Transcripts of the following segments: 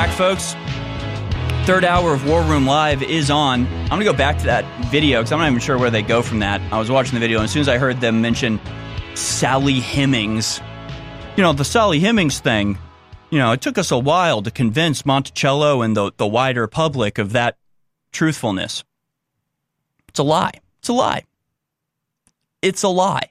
back, folks. Third hour of War Room Live is on. I'm going to go back to that video because I'm not even sure where they go from that. I was watching the video, and as soon as I heard them mention Sally Hemings, the Sally Hemings thing, it took us a while to convince Monticello and the wider public of that truthfulness. It's a lie. It's a lie. It's a lie.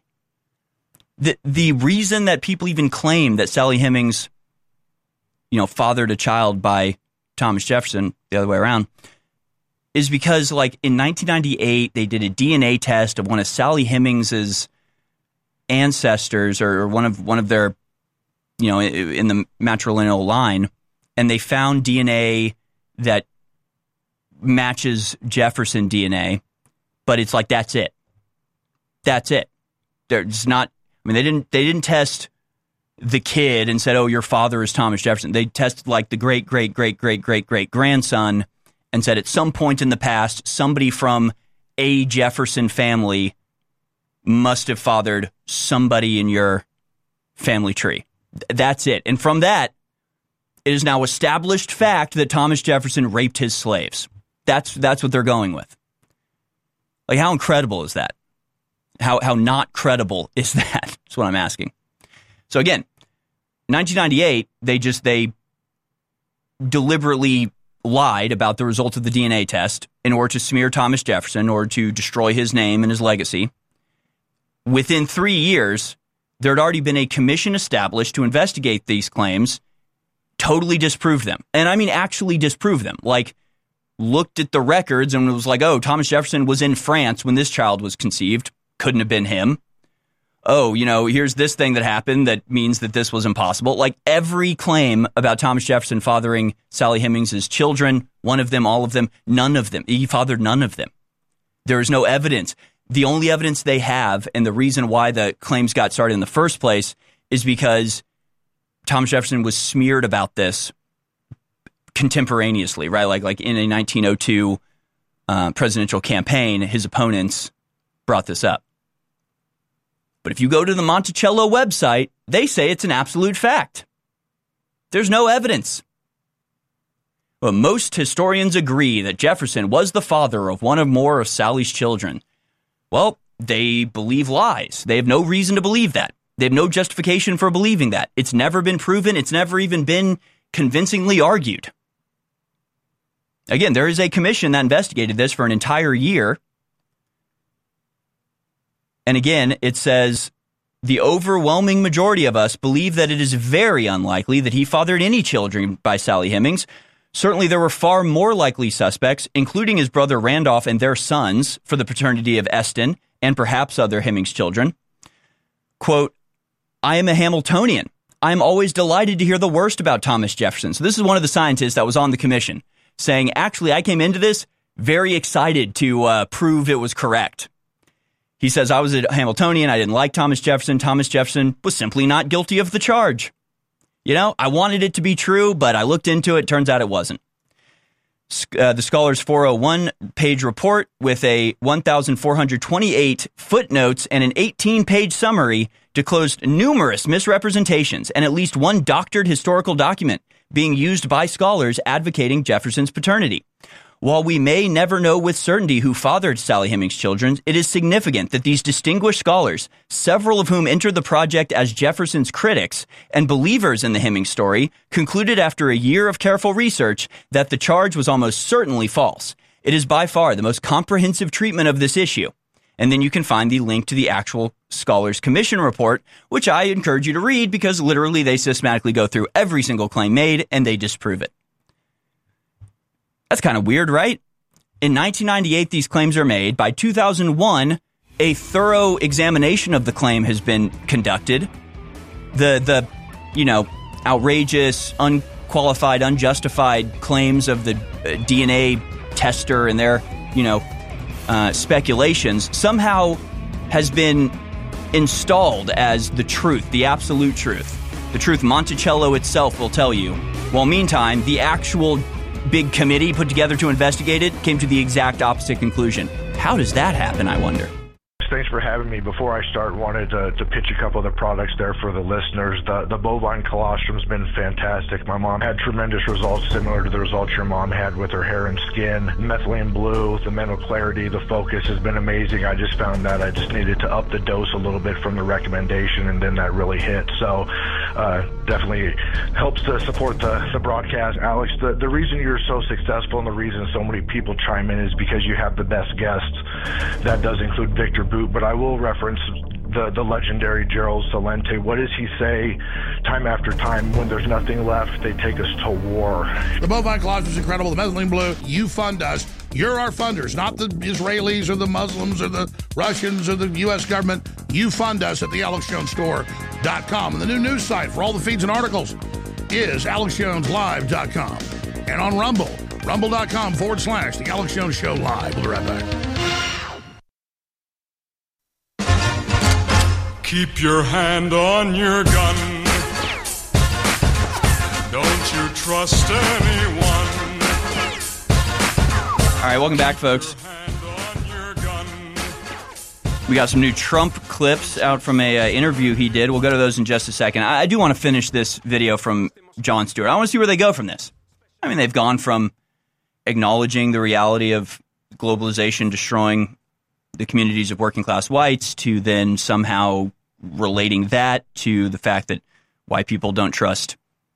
The reason that people even claim that Sally Hemings, fathered a child by Thomas Jefferson, the other way around, is because, in 1998, they did a DNA test of one of Sally Hemings's ancestors, or one of their, in the matrilineal line, and they found DNA that matches Jefferson DNA, but it's that's it. That's it. There's not. They didn't test the kid and said, "Oh, your father is Thomas Jefferson." They tested the great grandson and said at some point in the past, somebody from a Jefferson family must have fathered somebody in your family tree. That's it. And from that, it is now established fact that Thomas Jefferson raped his slaves. That's what they're going with. How incredible is that? How not credible is that? That's what I'm asking. So again, 1998, they deliberately lied about the result of the DNA test in order to smear Thomas Jefferson, in order to destroy his name and his legacy. Within 3 years, there had already been a commission established to investigate these claims, totally disproved them. And I mean actually disproved them. Looked at the records and was oh, Thomas Jefferson was in France when this child was conceived. Couldn't have been him. Oh, here's this thing that happened that means that this was impossible. Every claim about Thomas Jefferson fathering Sally Hemings' children, one of them, all of them, none of them. He fathered none of them. There is no evidence. The only evidence they have, and the reason why the claims got started in the first place, is because Thomas Jefferson was smeared about this contemporaneously, right? Like in a 1902 presidential campaign, his opponents brought this up. But if you go to the Monticello website, they say it's an absolute fact. There's no evidence. Well, most historians agree that Jefferson was the father of one or more of Sally's children. Well, they believe lies. They have no reason to believe that. They have no justification for believing that. It's never been proven. It's never even been convincingly argued. Again, there is a commission that investigated this for an entire year. And again, it says, the overwhelming majority of us believe that it is very unlikely that he fathered any children by Sally Hemings. Certainly, there were far more likely suspects, including his brother Randolph and their sons, for the paternity of Eston and perhaps other Hemings children. Quote, I am a Hamiltonian. I am always delighted to hear the worst about Thomas Jefferson. So this is one of the scientists that was on the commission saying, actually, I came into this very excited to prove it was correct. He says, I was a Hamiltonian. I didn't like Thomas Jefferson. Thomas Jefferson was simply not guilty of the charge. I wanted it to be true, but I looked into it. Turns out it wasn't. The Scholars 401-page report with a 1,428 footnotes and an 18-page summary disclosed numerous misrepresentations and at least one doctored historical document being used by scholars advocating Jefferson's paternity. While we may never know with certainty who fathered Sally Hemings' children, it is significant that these distinguished scholars, several of whom entered the project as Jefferson's critics and believers in the Hemings story, concluded after a year of careful research that the charge was almost certainly false. It is by far the most comprehensive treatment of this issue. And then you can find the link to the actual Scholars Commission report, which I encourage you to read because literally they systematically go through every single claim made and they disprove it. That's kind of weird, right? In 1998, these claims are made. By 2001, a thorough examination of the claim has been conducted. The outrageous, unqualified, unjustified claims of the DNA tester and their, speculations somehow has been installed as the truth, the absolute truth. The truth Monticello itself will tell you. While meantime, the actual big committee put together to investigate it came to the exact opposite conclusion. How does that happen, I wonder? thanks for having me. Before I start, wanted to pitch a couple of the products there for the listeners. The bovine colostrum's been fantastic. My mom had tremendous results similar to the results your mom had with her hair and skin. Methylene Blue, the mental clarity, the focus has been amazing. I just found that I just needed to up the dose a little bit from the recommendation, and then that really hit. So definitely helps to support the broadcast. Alex, the reason you're so successful and the reason so many people chime in is because you have the best guests. That does include Victor Boot, but I will reference the legendary Gerald Celente. What does he say time after time? When there's nothing left, they take us to war. The bovine colostrum is incredible. The Methylene Blue, you fund us. You're our funders, not the Israelis or the Muslims or the Russians or the U.S. government. You fund us at the AlexJonesStore.com. And the new news site for all the feeds and articles is AlexJonesLive.com. And on Rumble, rumble.com/The Alex Jones Show Live. We'll be right back. Keep your hand on your gun. Don't you trust anyone. All right, welcome back, folks. We got some new Trump clips out from a interview he did. We'll go to those in just a second. I do want to finish this video from Jon Stewart. I want to see where they go from this. I mean, they've gone from acknowledging the reality of globalization destroying the communities of working class whites to then somehow relating that to the fact that white people don't trust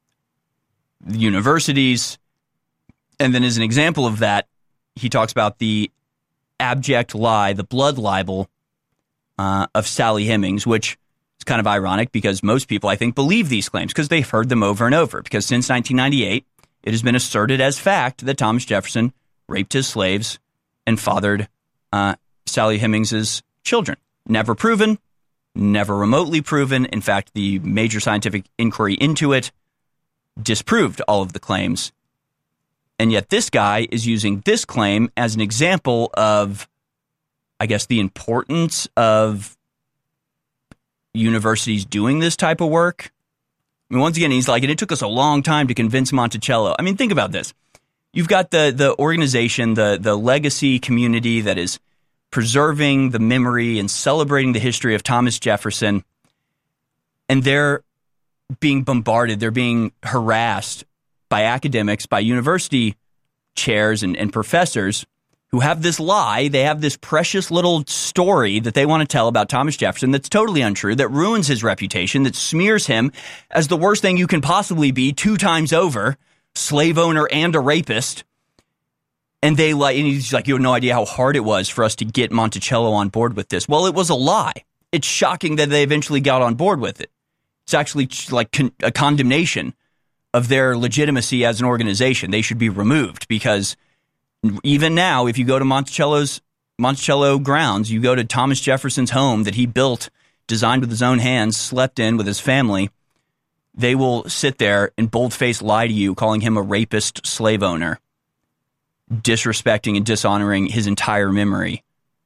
the universities. And then as an example of that, he talks about the abject lie, the blood libel of Sally Hemings, which is kind of ironic because most people, I think, believe these claims because they've heard them over and over. Because since 1998, it has been asserted as fact that Thomas Jefferson raped his slaves and fathered Sally Hemings's children. Never proven, never remotely proven. In fact, the major scientific inquiry into it disproved all of the claims. And yet this guy is using this claim as an example of, I guess, the importance of universities doing this type of work. I mean, once again, he's like, and it took us a long time to convince Monticello. I mean, think about this. You've got the organization, the legacy community that is preserving the memory and celebrating the history of Thomas Jefferson, and they're being bombarded, they're being harassed by academics, by university chairs and professors who have this lie. They have this precious little story that they want to tell about Thomas Jefferson that's totally untrue, that ruins his reputation, that smears him as the worst thing you can possibly be 2 times over, slave owner and a rapist. And and he's like, you have no idea how hard it was for us to get Monticello on board with this. Well, it was a lie. It's shocking that they eventually got on board with it. It's actually like a condemnation of their legitimacy as an organization. They should be removed because even now, if you go to Monticello grounds, you go to Thomas Jefferson's home that he built, designed with his own hands, slept in with his family, they will sit there and bold-faced lie to you, calling him a rapist slave owner, disrespecting and dishonoring his entire memory.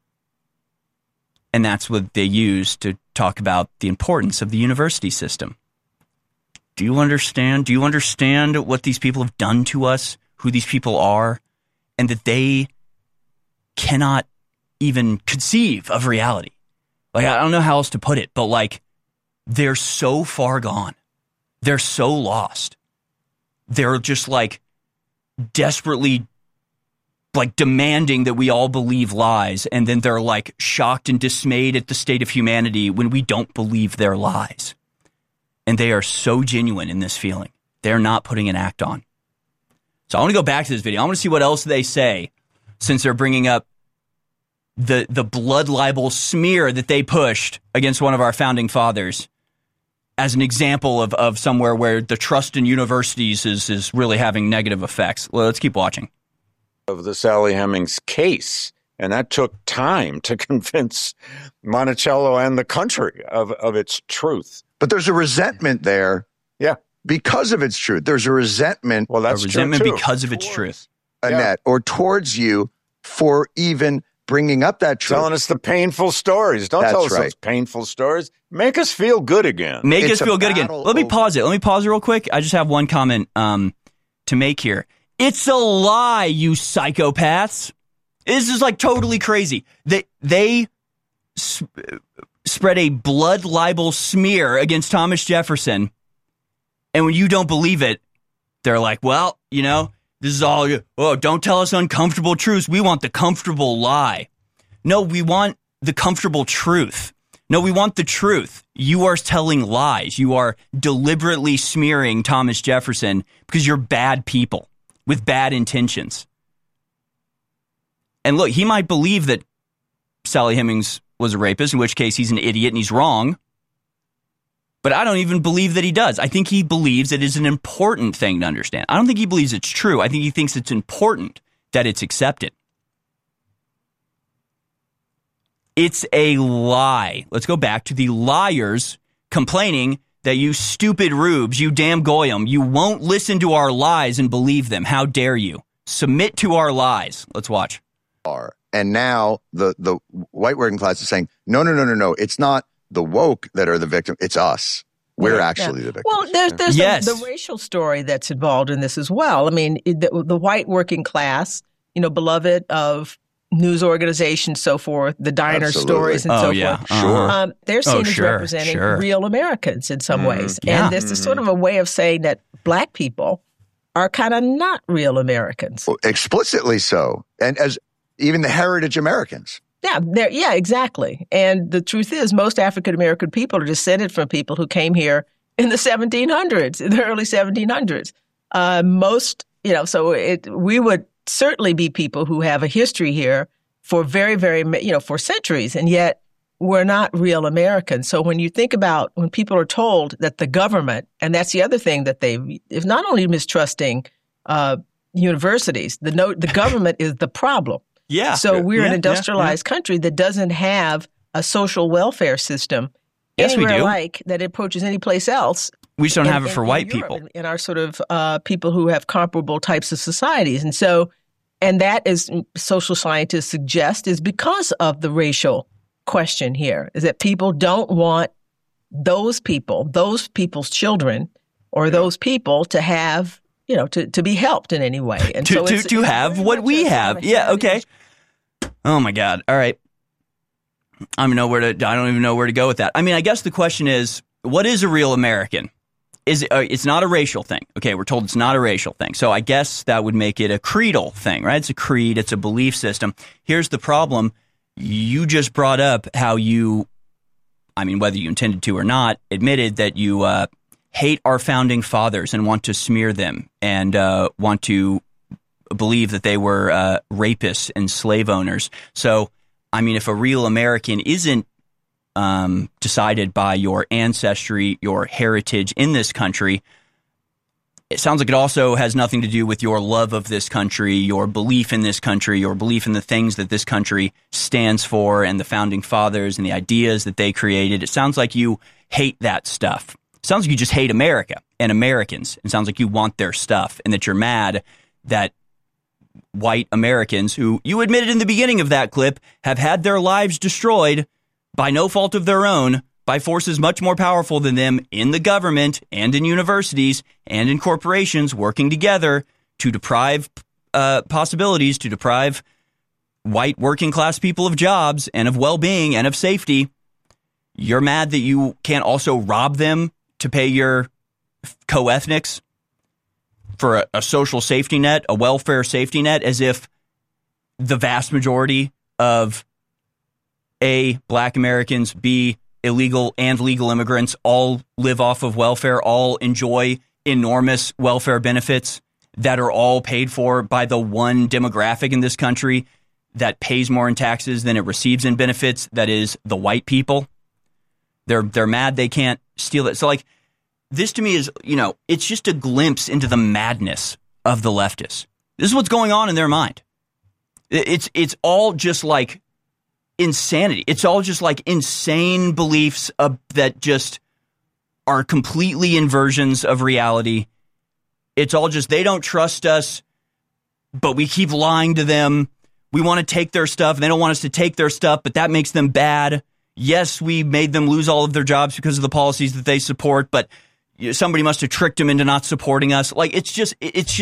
And that's what they use to talk about the importance of the university system. Do you understand? Do you understand what these people have done to us, who these people are, and that they cannot even conceive of reality? Like, I don't know how else to put it, but like, they're so far gone. They're so lost. They're just like desperately like demanding that we all believe lies, and then they're like shocked and dismayed at the state of humanity when we don't believe their lies. And they are so genuine in this feeling. They're not putting an act on. So I want to go back to this video. I want to see what else they say, since they're bringing up the blood libel smear that they pushed against one of our founding fathers as an example of somewhere where the trust in universities is really having negative effects. Well, let's keep watching. Of the Sally Hemings case, and that took time to convince Monticello and the country of its truth. But there's a resentment there. Yeah. Because of its truth. There's a resentment. Well, that's a resentment true too. Because of its truth. Annette, or towards you for even bringing up that truth. Telling us the painful stories. Don't tell us those painful stories. Make us feel good again. Make us feel good again. Let me pause it. Let me pause it real quick. I just have one comment to make here. It's a lie, you psychopaths. This is like totally crazy. They spread a blood libel smear against Thomas Jefferson. And when you don't believe it, they're like, well, this is all, don't tell us uncomfortable truths. We want the comfortable lie. No, we want the comfortable truth. No, we want the truth. You are telling lies. You are deliberately smearing Thomas Jefferson because you're bad people with bad intentions. And look, he might believe that Sally Hemings was a rapist, in which case he's an idiot and he's wrong. But I don't even believe that he does. I think he believes it is an important thing to understand. I don't think he believes it's true. I think he thinks it's important that it's accepted. It's a lie. Let's go back to the liars complaining that you stupid rubes, you damn goyim, you won't listen to our lies and believe them. How dare you? Submit to our lies. Let's watch. And now the white working class is saying, no. It's not the woke that are the victim. It's us. We're actually the victims. Well, there's the racial story that's involved in this as well. I mean, the white working class, beloved of news organizations, so forth, the diner stories and so forth. Sure. They're seen as representing real Americans in some ways. Yeah. And this is sort of a way of saying that black people are kind of not real Americans. Well, explicitly so. And as even the heritage Americans. Yeah, exactly. And the truth is, most African-American people are descended from people who came here in the 1700s, in the early 1700s. We would certainly be people who have a history here for very, very, for centuries, and yet we're not real Americans. So when you think about when people are told that the government, and that's the other thing that if not only mistrusting universities, the government is the problem. Yeah. So we're an industrialized country that doesn't have a social welfare system anywhere like that it approaches any place else. We just don't have it for white people. In our sort of people who have comparable types of societies. And that is, social scientists suggest, is because of the racial question here, is that people don't want those people's children or those people to have, to be helped in any way. And to have what we have. Yeah, okay. Oh my God. All right. I don't even know where to go with that. I mean, I guess the question is, what is a real American? It's not a racial thing. Okay, we're told it's not a racial thing. So I guess that would make it a creedal thing, right? It's a creed. It's a belief system. Here's the problem. You just brought up how whether you intended to or not, admitted that you hate our founding fathers and want to smear them and want to believe that they were rapists and slave owners. So, I mean, if a real American isn't decided by your ancestry, your heritage in this country, it sounds like it also has nothing to do with your love of this country, your belief in this country, your belief in the things that this country stands for and the founding fathers and the ideas that they created. It sounds like you hate that stuff. It sounds like you just hate America and Americans. It sounds like you want their stuff and that you're mad that white Americans, who you admitted in the beginning of that clip, have had their lives destroyed by no fault of their own by forces much more powerful than them in the government and in universities and in corporations working together to deprive possibilities, to deprive white working class people of jobs and of well-being and of safety. You're mad that you can't also rob them to pay your co-ethnics for a social safety net, a welfare safety net, as if the vast majority of A, black Americans, B, illegal and legal immigrants all live off of welfare, all enjoy enormous welfare benefits that are all paid for by the one demographic in this country that pays more in taxes than it receives in benefits, that is the white people. They're mad they can't steal it. So like, this to me is, it's just a glimpse into the madness of the leftists. This is what's going on in their mind. It's all just like insanity. It's all just like insane beliefs that just are completely inversions of reality. It's all just, they don't trust us, but we keep lying to them. We want to take their stuff. They don't want us to take their stuff, but that makes them bad. Yes, we made them lose all of their jobs because of the policies that they support, but somebody must have tricked them into not supporting us. Like, it's just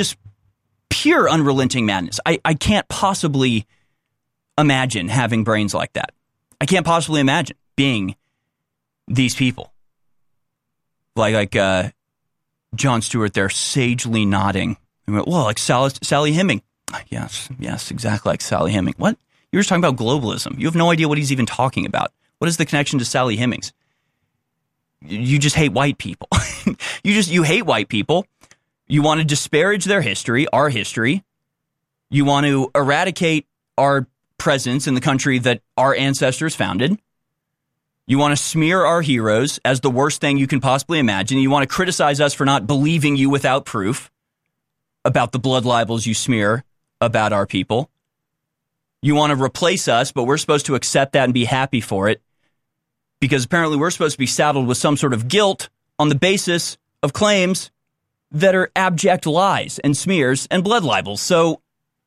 pure unrelenting madness. I can't possibly imagine having brains like that. I can't possibly imagine being these people. Like Jon Stewart there sagely nodding. Well, like Sally Heming. Yes, exactly like Sally Heming. What? You're just talking about globalism. You have no idea what he's even talking about. What is the connection to Sally Hemings? You just hate white people. You hate white people. You want to disparage their history, our history. You want to eradicate our presence in the country that our ancestors founded. You want to smear our heroes as the worst thing you can possibly imagine. You want to criticize us for not believing you without proof about the blood libels you smear about our people. You want to replace us, but we're supposed to accept that and be happy for it because apparently we're supposed to be saddled with some sort of guilt on the basis of claims that are abject lies and smears and blood libels. So,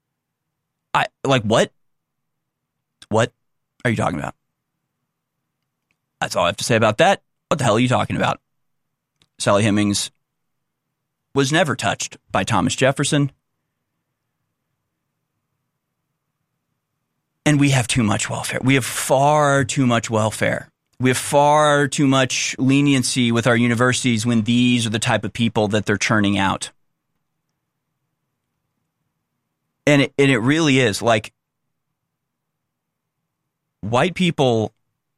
what? What are you talking about? That's all I have to say about that. What the hell are you talking about? Sally Hemings was never touched by Thomas Jefferson. And we have too much welfare. We have far too much welfare. We have far too much leniency with our universities when these are the type of people that they're churning out. And it really is like white people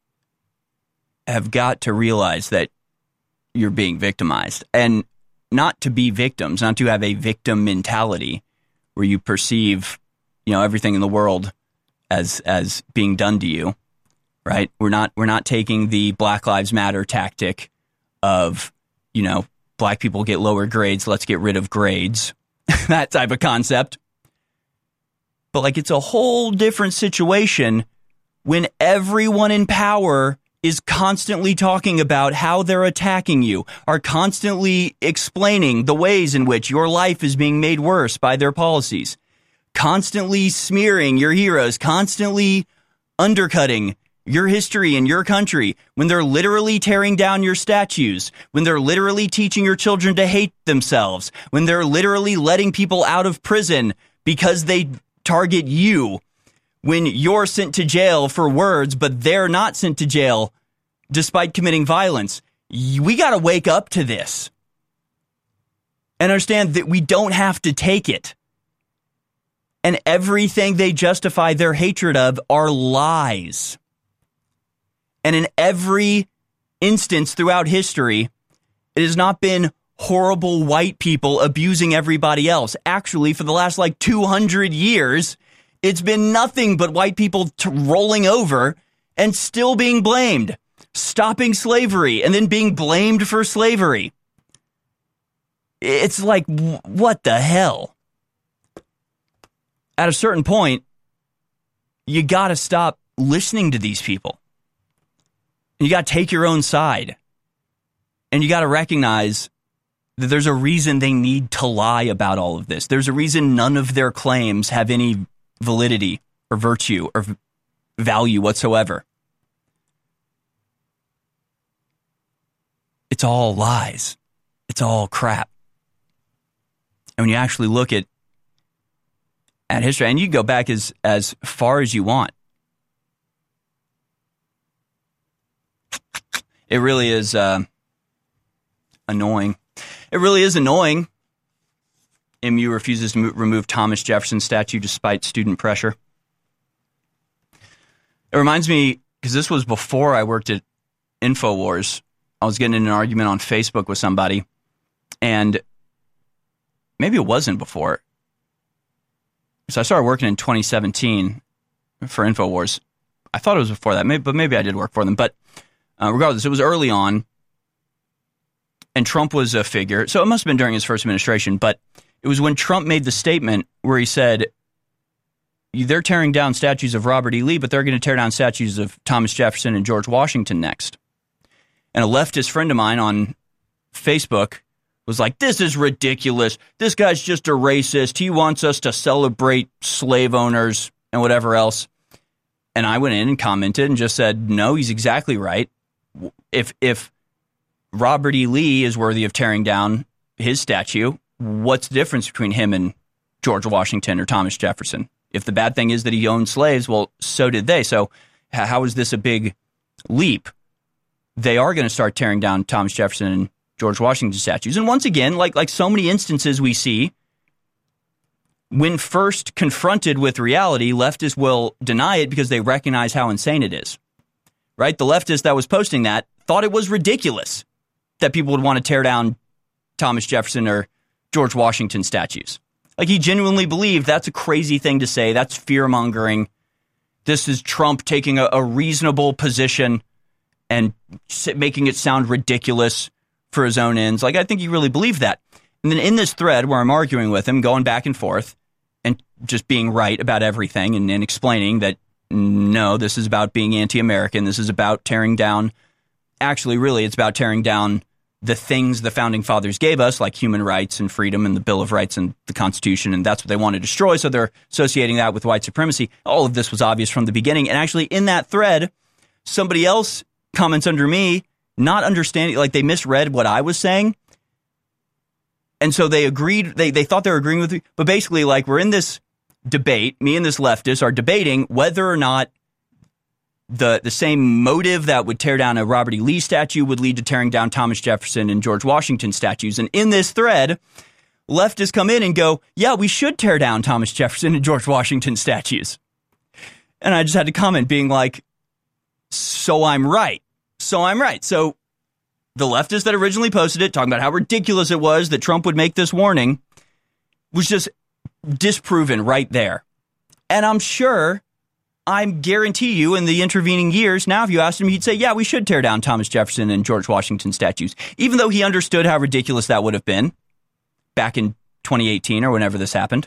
have got to realize that you're being victimized and not to be victims, not to have a victim mentality where you perceive, everything in the world as being done to you, right? We're not taking the Black Lives Matter tactic of, black people get lower grades, let's get rid of grades, that type of concept. But it's a whole different situation when everyone in power is constantly talking about how they're attacking you, are constantly explaining the ways in which your life is being made worse by their policies, constantly smearing your heroes, constantly undercutting your history and your country, when they're literally tearing down your statues, when they're literally teaching your children to hate themselves, when they're literally letting people out of prison because they target you, when you're sent to jail for words, but they're not sent to jail despite committing violence. We got to wake up to this and understand that we don't have to take it. And everything they justify their hatred of are lies. And in every instance throughout history, it has not been horrible white people abusing everybody else. Actually, for the last 200 years, it's been nothing but white people rolling over and still being blamed, stopping slavery and then being blamed for slavery. It's what the hell? At a certain point, you got to stop listening to these people. You got to take your own side. And you got to recognize that there's a reason they need to lie about all of this. There's a reason none of their claims have any validity or virtue or value whatsoever. It's all lies. It's all crap. And when you actually look at history, and you go back as far as you want, it really is annoying. It really is annoying. MU refuses to remove Thomas Jefferson's statue despite student pressure. It reminds me, because this was before I worked at InfoWars, I was getting in an argument on Facebook with somebody, and maybe it wasn't before. So I started working in 2017 for InfoWars. I thought it was before that, but maybe I did work for them. But regardless, it was early on, and Trump was a figure. So it must have been during his first administration, but it was when Trump made the statement where he said, they're tearing down statues of Robert E. Lee, but they're going to tear down statues of Thomas Jefferson and George Washington next. And a leftist friend of mine on Facebook was like, this is ridiculous. This guy's just a racist. He wants us to celebrate slave owners and whatever else. And I went in and commented and just said, no, he's exactly right. If Robert E. Lee is worthy of tearing down his statue, what's the difference between him and George Washington or Thomas Jefferson? If the bad thing is that he owned slaves, well, so did they. So how is this a big leap? They are going to start tearing down Thomas Jefferson and George Washington statues. And once again, like so many instances we see, when first confronted with reality, leftists will deny it because they recognize how insane it is. Right? The leftist that was posting that thought it was ridiculous that people would want to tear down Thomas Jefferson or George Washington statues. Like, he genuinely believed that's a crazy thing to say. That's fear-mongering. This is Trump taking a reasonable position and making it sound ridiculous for his own ends. Like, I think he really believed that. And then in this thread where I'm arguing with him, going back and forth, and just being right about everything and explaining that, no, this is about being anti-American. This is about tearing down, actually, really, it's about tearing down the things the founding fathers gave us, like human rights and freedom and the Bill of Rights and the Constitution, and that's what they want to destroy, so they're associating that with white supremacy. All of this was obvious from the beginning, and actually in that thread, somebody else comments under me, not understanding, like they misread what I was saying, and so they agreed, they thought they were agreeing with me, but basically, like, we're in this debate, me and this leftist are debating whether or not the same motive that would tear down a Robert E. Lee statue would lead to tearing down Thomas Jefferson and George Washington statues. And in this thread, leftists come in and go, yeah, we should tear down Thomas Jefferson and George Washington statues. And I just had to comment being like, so I'm right. So I'm right. So the leftist that originally posted it, talking about how ridiculous it was that Trump would make this warning, was just disproven right there. And I'm sure, I guarantee you, in the intervening years, now if you asked him, he'd say, yeah, we should tear down Thomas Jefferson and George Washington statues, even though he understood how ridiculous that would have been back in 2018 or whenever this happened.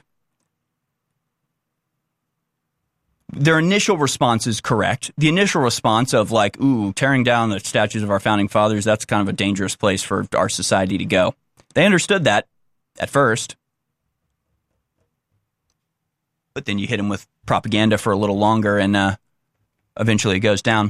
Their initial response is correct. The initial response of like, ooh, tearing down the statues of our founding fathers, that's kind of a dangerous place for our society to go. They understood that at first. But then you hit them with propaganda for a little longer, and eventually it goes down.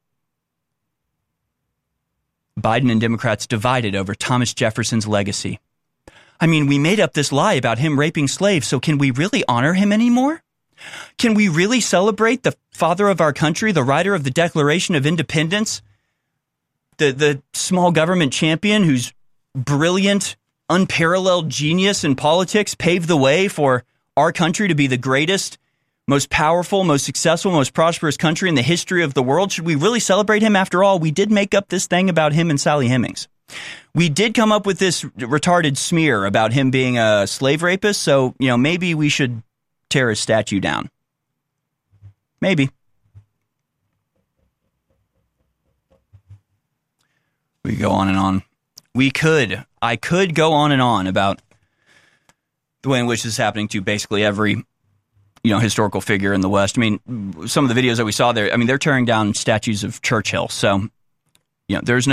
Biden and Democrats divided over Thomas Jefferson's legacy. I mean, we made up this lie about him raping slaves, so can we really honor him anymore? Can we really celebrate the father of our country, the writer of the Declaration of Independence, the small government champion whose brilliant, unparalleled genius in politics paved the way for our country to be the greatest, most powerful, most successful, most prosperous country in the history of the world? Should we really celebrate him? After all, we did make up this thing about him and Sally Hemings. We did come up with this retarded smear about him being a slave rapist, so, maybe we should tear his statue down. Maybe. We go on and on. I could go on and on about the way in which this is happening to basically every, historical figure in the West. I mean, some of the videos that we saw there, I mean, they're tearing down statues of Churchill. So, there's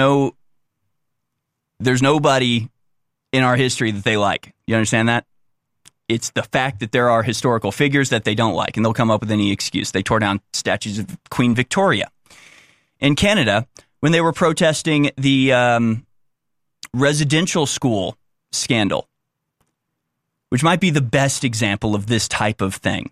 nobody in our history that they like. You understand that? It's the fact that there are historical figures that they don't like, and they'll come up with any excuse. They tore down statues of Queen Victoria. In Canada, when they were protesting the residential school scandal, which might be the best example of this type of thing.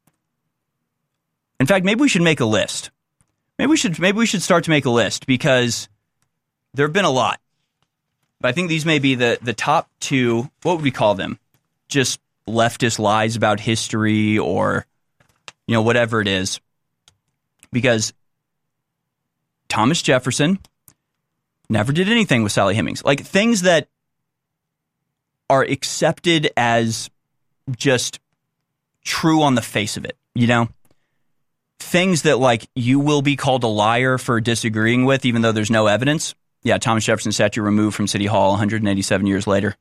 In fact, maybe we should make a list. Maybe we should start to make a list, because there have been a lot. But I think these may be the top two, what would we call them? Just leftist lies about history, or, whatever it is. Because Thomas Jefferson never did anything with Sally Hemings. Like, things that are accepted as just true on the face of it, Things that, like, you will be called a liar for disagreeing with, even though there's no evidence. Yeah, Thomas Jefferson statue removed from City Hall 187 years later.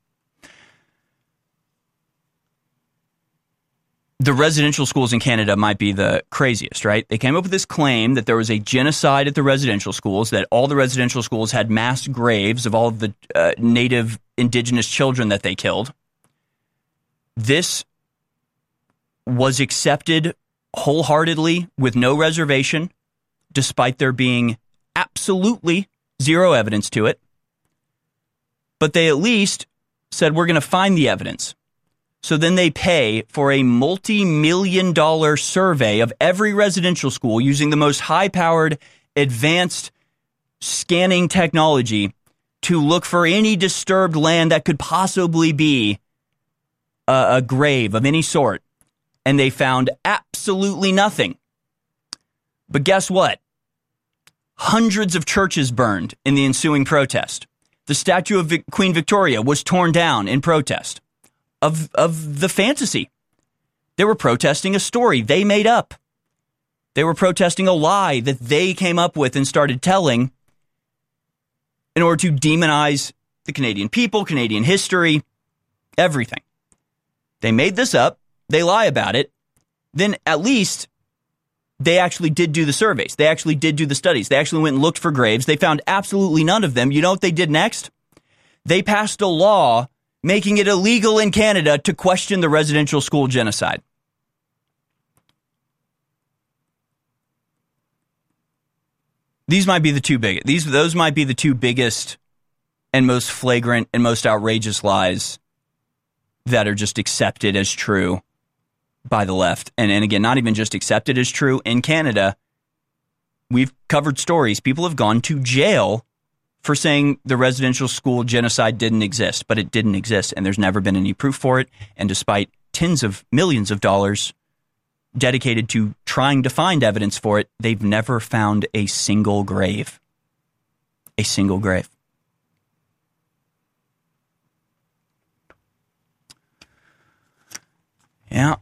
The residential schools in Canada might be the craziest, right? They came up with this claim that there was a genocide at the residential schools, that all the residential schools had mass graves of all of the native indigenous children that they killed. This was accepted wholeheartedly with no reservation, despite there being absolutely zero evidence to it. But they at least said, we're going to find the evidence. So then they pay for a multi-million-dollar survey of every residential school using the most high-powered, advanced scanning technology to look for any disturbed land that could possibly be a grave of any sort. And they found absolutely nothing. But guess what? Hundreds of churches burned in the ensuing protest. The statue of Queen Victoria was torn down in protest of the fantasy. They were protesting a story they made up. They were protesting a lie that they came up with and started telling in order to demonize the Canadian people, Canadian history, everything. They made this up. They lie about it. Then at least they actually did do the surveys. They actually did do the studies. They actually went and looked for graves. They found absolutely none of them. You know what they did next? They passed a law making it illegal in Canada to question the residential school genocide. These might be the two biggest. Those might be the two biggest and most flagrant and most outrageous lies that are just accepted as true by the left. And again, not even just accepted as true. In Canada, we've covered stories. People have gone to jail for saying the residential school genocide didn't exist, but it didn't exist, and there's never been any proof for it. And despite tens of millions of dollars dedicated to trying to find evidence for it, they've never found a single grave. A single grave. Yeah.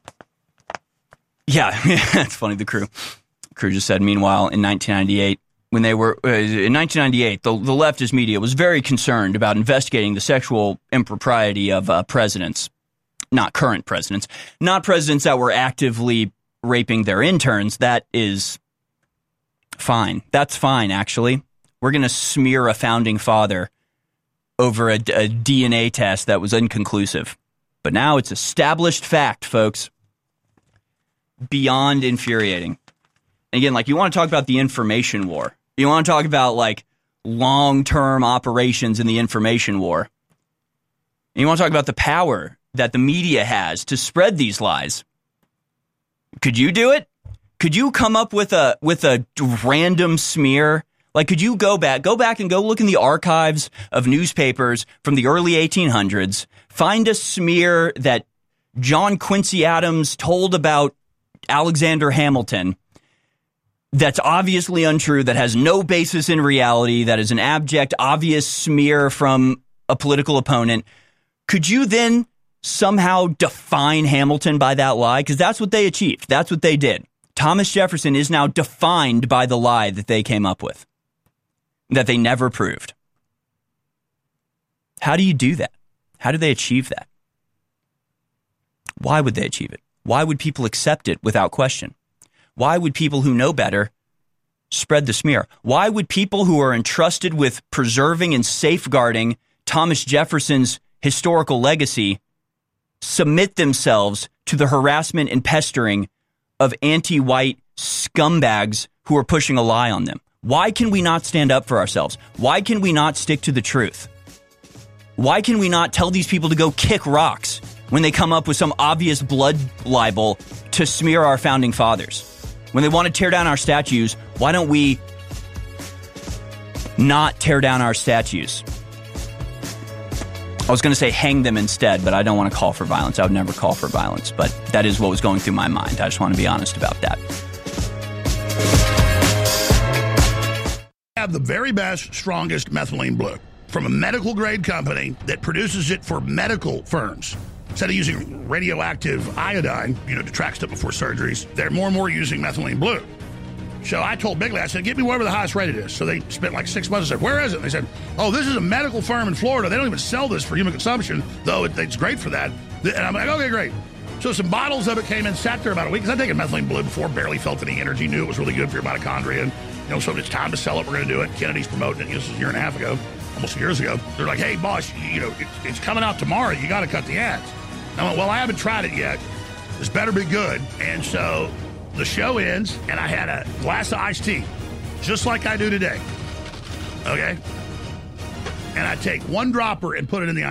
Yeah, that's funny. The crew just said, meanwhile, in 1998, when they were, in 1998, the leftist media was very concerned about investigating the sexual impropriety of presidents, not current presidents, not presidents that were actively raping their interns. That is fine. That's fine, actually. We're going to smear a founding father over a DNA test that was inconclusive. But now it's established fact, folks. Beyond infuriating. And again, like, you want to talk about the information war. You want to talk about, like, long-term operations in the information war. And you want to talk about the power that the media has to spread these lies. Could you do it? Could you come up with a random smear? Like, could you go back and go look in the archives of newspapers from the early 1800s, find a smear that John Quincy Adams told about Alexander Hamilton that's obviously untrue, that has no basis in reality, that is an abject, obvious smear from a political opponent? Could you then somehow define Hamilton by that lie? Because that's what they achieved. That's what they did. Thomas Jefferson is now defined by the lie that they came up with, that they never proved. How do you do that? How do they achieve that? Why would they achieve it? Why would people accept it without question? Why would people who know better spread the smear? Why would people who are entrusted with preserving and safeguarding Thomas Jefferson's historical legacy submit themselves to the harassment and pestering of anti-white scumbags who are pushing a lie on them? Why can we not stand up for ourselves? Why can we not stick to the truth? Why can we not tell these people to go kick rocks when they come up with some obvious blood libel to smear our founding fathers? When they want to tear down our statues, why don't we not tear down our statues? I was going to say hang them instead, but I don't want to call for violence. I would never call for violence, but that is what was going through my mind. I just want to be honest about that. Have the very best, strongest methylene blue from a medical grade company that produces it for medical firms. Instead of using radioactive iodine, to track stuff before surgeries, they're more and more using methylene blue. So I told Bigley, I said, get me wherever the highest rated is. So they spent like 6 months and said, where is it? And they said, oh, this is a medical firm in Florida. They don't even sell this for human consumption, though it's great for that. And I'm like, okay, great. So some bottles of it came in, sat there about a week, because I'd taken methylene blue before, barely felt any energy, knew it was really good for your mitochondria. And, so it's time to sell it, we're going to do it. Kennedy's promoting it. This was a year and a half ago, almost 2 years ago. They're like, hey, boss, it's coming out tomorrow. You got to cut the ads. And I went, well, I haven't tried it yet. This better be good. And so the show ends, and I had a glass of iced tea, just like I do today. Okay? And I take one dropper and put it in the iced tea.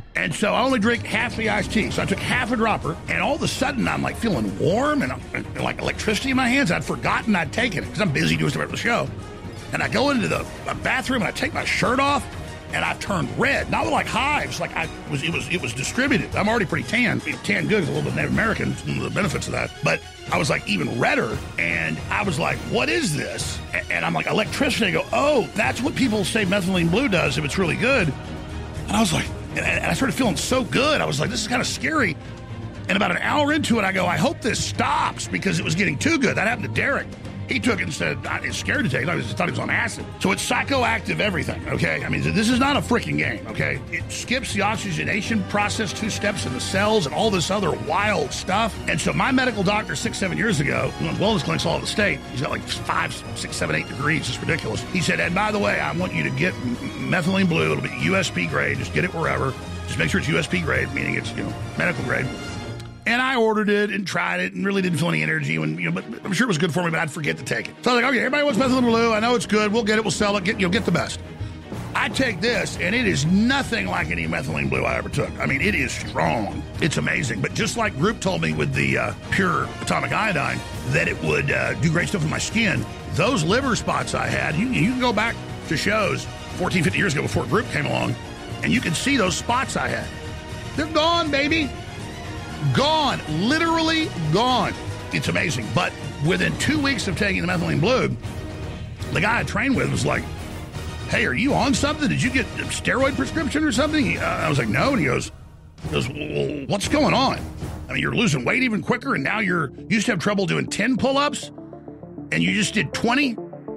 And so I only drink half the iced tea. So I took half a dropper, and all of a sudden I'm like feeling warm and like electricity in my hands. I'd forgotten I'd taken it because I'm busy doing stuff at the show. And I go into the bathroom and I take my shirt off, and I turned red. Not like hives, like it was distributed. I'm already pretty tan. Tan good is a little bit Native American, some of the benefits of that. But I was like even redder, and I was like, what is this? And I'm like, electricity. I go, oh, that's what people say methylene blue does if it's really good. And I was like, and I started feeling so good. I was like, this is kind of scary. And about an hour into it, I go, I hope this stops because it was getting too good. That happened to Derek. He took it and said, I'm scared to take it. I thought he was on acid. So it's psychoactive everything, okay? I mean, this is not a freaking game, okay? It skips the oxygenation process 2 steps in the cells and all this other wild stuff. And so my medical doctor 6-7 years ago, who owns wellness clinics all over the state, he's got like 5, 6, 7, 8 degrees. It's ridiculous. He said, and by the way, I want you to get methylene blue. It'll be USP grade. Just get it wherever. Just make sure it's USP grade, meaning it's, medical grade. And I ordered it and tried it and really didn't feel any energy. But I'm sure it was good for me, but I'd forget to take it. So I was like, okay, everybody wants methylene blue. I know it's good. We'll get it. We'll sell it. Get the best. I take this, and it is nothing like any methylene blue I ever took. I mean, it is strong. It's amazing. But just like Group told me with the pure atomic iodine that it would do great stuff with my skin, those liver spots I had, you can go back to shows 14, 15 years ago before Group came along, and you can see those spots I had. They're gone, baby. Gone. Literally gone. It's amazing. But within 2 weeks of taking the methylene blue, the guy I trained with was like, hey, are you on something? Did you get a steroid prescription or something? I was like, no. And he goes, well, what's going on? I mean, you're losing weight even quicker, and now you used to have trouble doing 10 pull-ups, and you just did 20?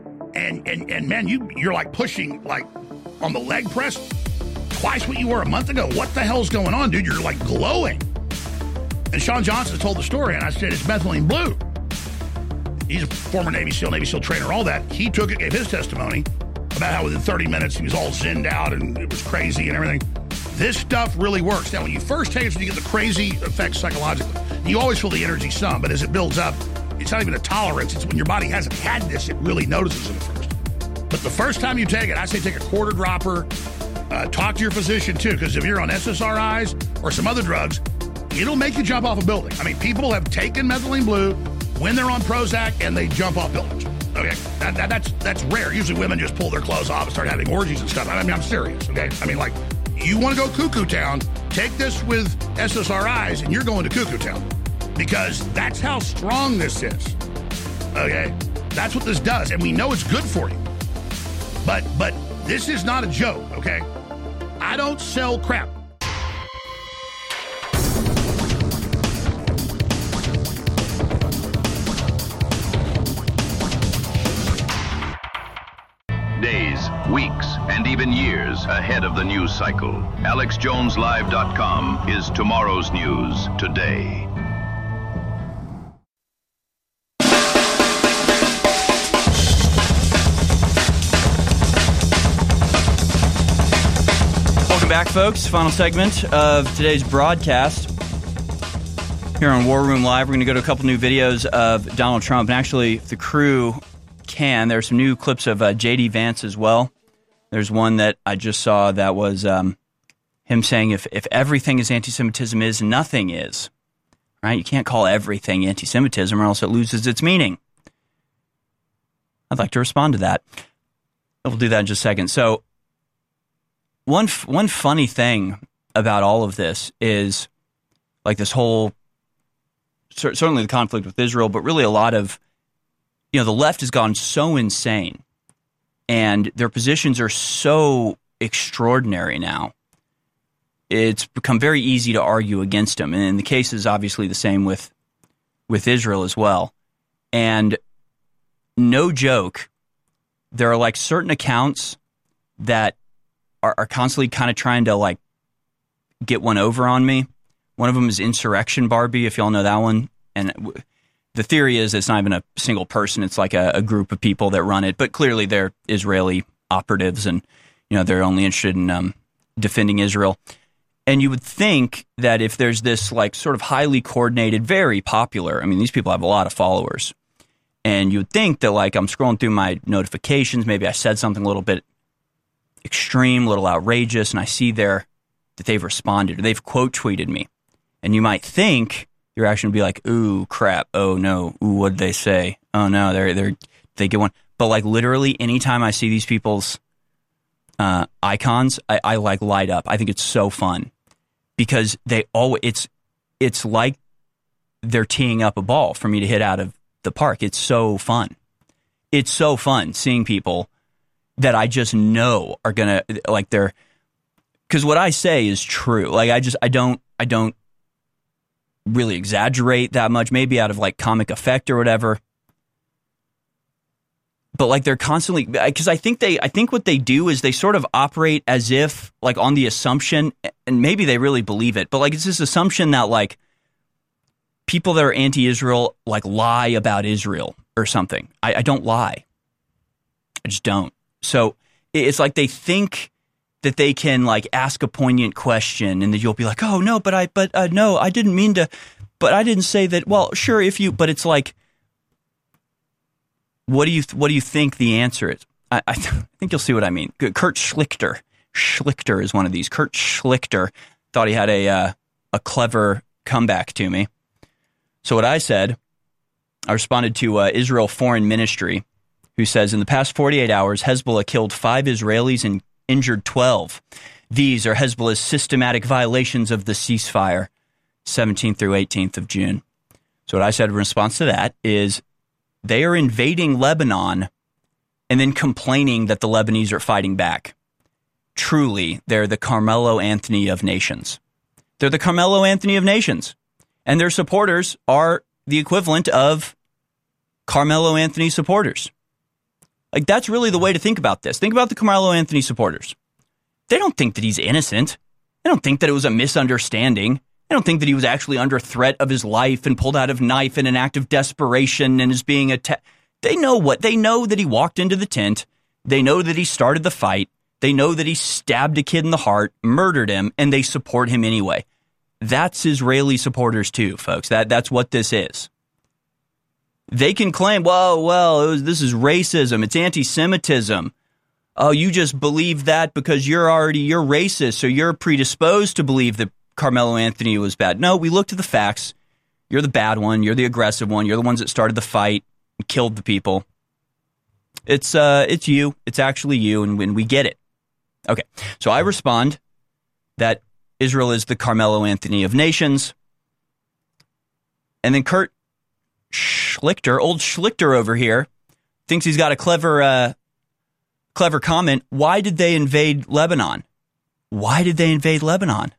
And man, you're like pushing, like, on the leg press twice what you were a month ago. What the hell's going on, dude? You're, like, glowing. And Sean Johnson told the story, and I said, it's methylene blue. He's a former Navy SEAL trainer, all that. He took it, gave his testimony about how within 30 minutes he was all zinned out and it was crazy and everything. This stuff really works. Now, when you first take it, you get the crazy effects psychologically. You always feel the energy some, but as it builds up, it's not even a tolerance. It's when your body hasn't had this, it really notices it at first. But the first time you take it, I say take a quarter dropper. Talk to your physician, too, because if you're on SSRIs or some other drugs, it'll make you jump off a building. I mean, people have taken methylene blue when they're on Prozac and they jump off buildings. Okay, that's rare. Usually women just pull their clothes off and start having orgies and stuff. I mean, I'm serious, okay? I mean, like, you want to go cuckoo town, take this with SSRIs and you're going to cuckoo town because that's how strong this is, okay? That's what this does, and we know it's good for you. But this is not a joke, okay? I don't sell crap. Days, weeks, and even years ahead of the news cycle. AlexJonesLive.com is tomorrow's news today. Welcome back, folks. Final segment of today's broadcast. Here on War Room Live, we're going to go to a couple new videos of Donald Trump. And actually, if the crew can, there's some new clips of J.D. Vance as well. There's one that I just saw that was him saying if everything is anti-Semitism is, nothing is. Right? You can't call everything anti-Semitism or else it loses its meaning. I'd like to respond to that. We'll do that in just a second. So one funny thing about all of this is like this whole, certainly the conflict with Israel, but really a lot of, the left has gone so insane and their positions are so extraordinary now. It's become very easy to argue against them. And the case is obviously the same with Israel as well. And no joke, there are like certain accounts that are constantly kind of trying to like get one over on me. One of them is Insurrection Barbie, if y'all know that one. And the theory is it's not even a single person. It's like a group of people that run it. But clearly they're Israeli operatives and, they're only interested in defending Israel. And you would think that if there's this like sort of highly coordinated, very popular, I mean, these people have a lot of followers. And you would think that like I'm scrolling through my notifications, maybe I said something a little bit extreme, a little outrageous, and I see their that they've responded or they've quote tweeted me. And you might think your reaction would be like, ooh, crap. Oh, no. Ooh, what'd they say? Oh, no, they get one. But like literally anytime I see these people's icons, I like light up. I think it's so fun because it's like they're teeing up a ball for me to hit out of the park. It's so fun. It's so fun seeing people that I just know are going to like because what I say is true. Like I don't really exaggerate that much, maybe out of like comic effect or whatever. But like they're constantly, because I think what they do is they sort of operate as if like on the assumption, and maybe they really believe it, but like it's this assumption that like people that are anti-Israel like lie about Israel or something. I don't lie. I just don't. So it's like they think that they can like ask a poignant question and that you'll be like, oh no, no, I didn't mean to, but I didn't say that. Well, sure, but it's like, what do you think the answer is? I think you'll see what I mean. Kurt Schlichter. Schlichter is one of these. Kurt Schlichter thought he had a clever comeback to me. So what I said, I responded to Israel Foreign Ministry, who says, in the past 48 hours, Hezbollah killed 5 Israelis and injured 12. These are Hezbollah's systematic violations of the ceasefire, 17th through 18th of June. So what I said in response to that is, they are invading Lebanon and then complaining that the Lebanese are fighting back. Truly, they're the Carmelo Anthony of nations. They're the Carmelo Anthony of nations. And their supporters are the equivalent of Carmelo Anthony supporters. Like, that's really the way to think about this. Think about the Carmelo Anthony supporters. They don't think that he's innocent. They don't think that it was a misunderstanding. I don't think that he was actually under threat of his life and pulled out a knife in an act of desperation and is being attacked. They know that he walked into the tent. They know that he started the fight. They know that he stabbed a kid in the heart, murdered him, and they support him anyway. That's Israeli supporters too, folks. That's what this is. They can claim, this is racism. It's anti-Semitism. Oh, you just believe that because you're racist, so you're predisposed to believe that Carmelo Anthony was bad. No, we looked at the facts. You're the bad one. You're the aggressive one. You're the ones that started the fight and killed the people. It's you. It's actually you, and we get it. Okay, so I respond that Israel is the Carmelo Anthony of nations. And then Kurt Schlichter, old Schlichter over here, thinks he's got a clever comment. Why did they invade Lebanon? Why did they invade Lebanon?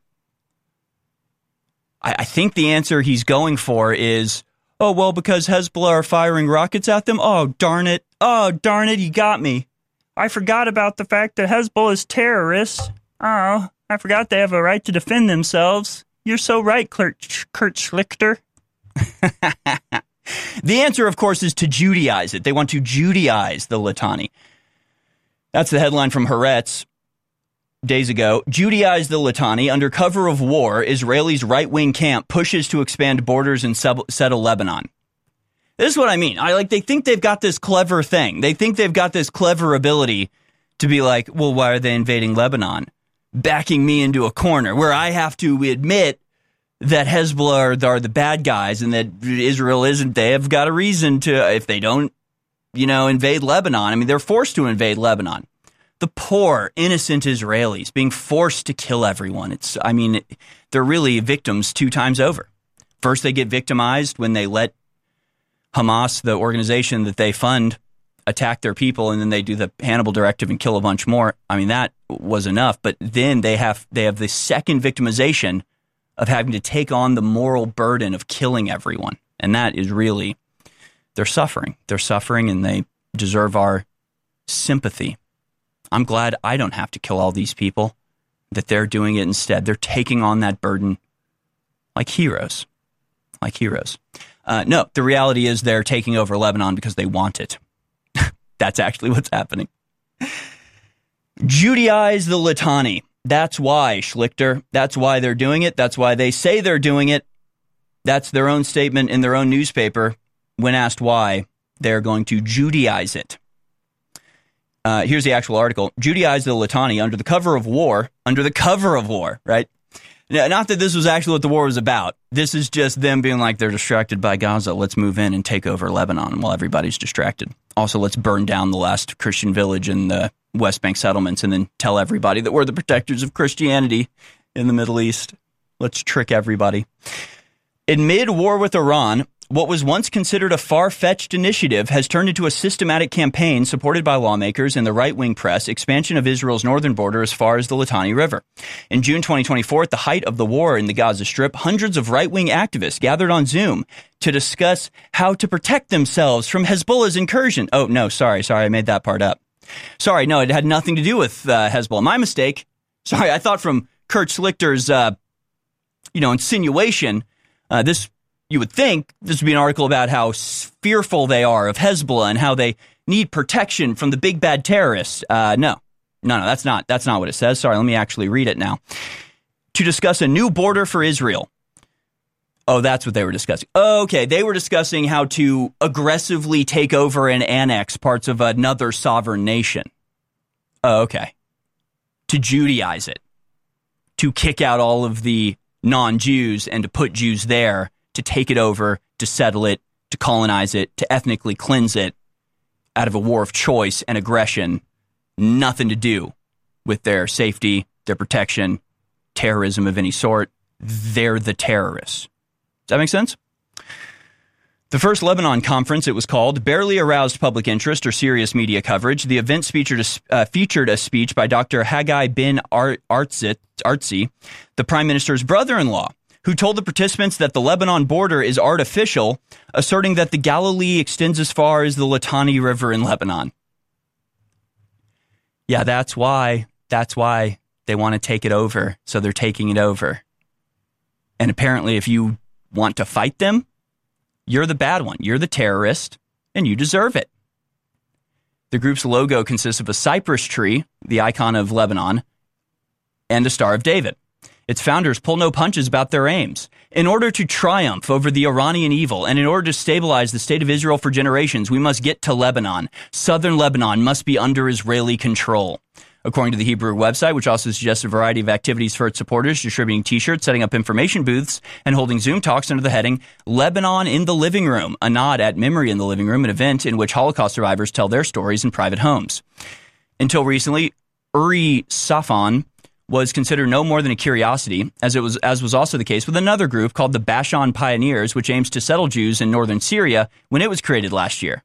I think the answer he's going for is, because Hezbollah are firing rockets at them? Oh, darn it, you got me. I forgot about the fact that Hezbollah is terrorists. Oh, I forgot they have a right to defend themselves. You're so right, Kurt Schlichter. The answer, of course, is to Judaize it. They want to Judaize the Litani. That's the headline from Haaretz days ago. Judaize the Litani. Under cover of war, Israelis' right-wing camp pushes to expand borders and settle Lebanon. This is what I mean. They think they've got this clever thing. They think they've got this clever ability to be like, well, why are they invading Lebanon? Backing me into a corner where I have to admit that Hezbollah are the bad guys and that Israel isn't. They have got a reason to, if they don't, invade Lebanon. I mean, they're forced to invade Lebanon. The poor, innocent Israelis being forced to kill everyone. They're really victims 2 times over. First, they get victimized when they let Hamas, the organization that they fund, attack their people, and then they do the Hannibal Directive and kill a bunch more. I mean, that was enough. But then they have the second victimization of having to take on the moral burden of killing everyone. And that is really, they're suffering. They're suffering, and they deserve our sympathy. I'm glad I don't have to kill all these people, that they're doing it instead. They're taking on that burden like heroes. No, the reality is they're taking over Lebanon because they want it. That's actually what's happening. Judaize the Litani. That's why, Schlichter. That's why they're doing it. That's why they say they're doing it. That's their own statement in their own newspaper when asked why they're going to Judaize it. Here's the actual article. Judaize the Litani under the cover of war, right? Not that this was actually what the war was about. This is just them being like, they're distracted by Gaza. Let's move in and take over Lebanon while everybody's distracted. Also, let's burn down the last Christian village in the West Bank settlements and then tell everybody that we're the protectors of Christianity in the Middle East. Let's trick everybody. In mid-war with Iran, what was once considered a far-fetched initiative has turned into a systematic campaign supported by lawmakers and the right-wing press, expansion of Israel's northern border as far as the Litani River. In June 2024, at the height of the war in the Gaza Strip, hundreds of right-wing activists gathered on Zoom to discuss how to protect themselves from Hezbollah's incursion. Oh, no, sorry, I made that part up. Sorry, no, it had nothing to do with Hezbollah. My mistake. Sorry, I thought from Kurt Schlichter's, insinuation, you would think this would be an article about how fearful they are of Hezbollah and how they need protection from the big bad terrorists. No, that's not what it says. Sorry, let me actually read it now. To discuss a new border for Israel. Oh, that's what they were discussing. Okay, they were discussing how to aggressively take over and annex parts of another sovereign nation. Oh, okay. To Judaize it. To kick out all of the non-Jews and to put Jews there, to take it over, to settle it, to colonize it, to ethnically cleanse it out of a war of choice and aggression. Nothing to do with their safety, their protection, terrorism of any sort. They're the terrorists. Does that make sense? The first Lebanon conference, it was called, barely aroused public interest or serious media coverage. The event featured a speech by Dr. Haggai bin Artzi, the prime minister's brother-in-law, who told the participants that the Lebanon border is artificial, asserting that the Galilee extends as far as the Litani River in Lebanon. Yeah, that's why they want to take it over, so they're taking it over. And apparently if you want to fight them, you're the bad one. You're the terrorist, and you deserve it. The group's logo consists of a cypress tree, the icon of Lebanon, and a Star of David. Its founders pull no punches about their aims. In order to triumph over the Iranian evil and in order to stabilize the state of Israel for generations, we must get to Lebanon. Southern Lebanon must be under Israeli control. According to the Hebrew website, which also suggests a variety of activities for its supporters, distributing T-shirts, setting up information booths, and holding Zoom talks under the heading Lebanon in the Living Room, a nod at Memory in the Living Room, an event in which Holocaust survivors tell their stories in private homes. Until recently, Uri Safan was considered no more than a curiosity, as was also the case with another group called the Bashan Pioneers, which aims to settle Jews in northern Syria when it was created last year.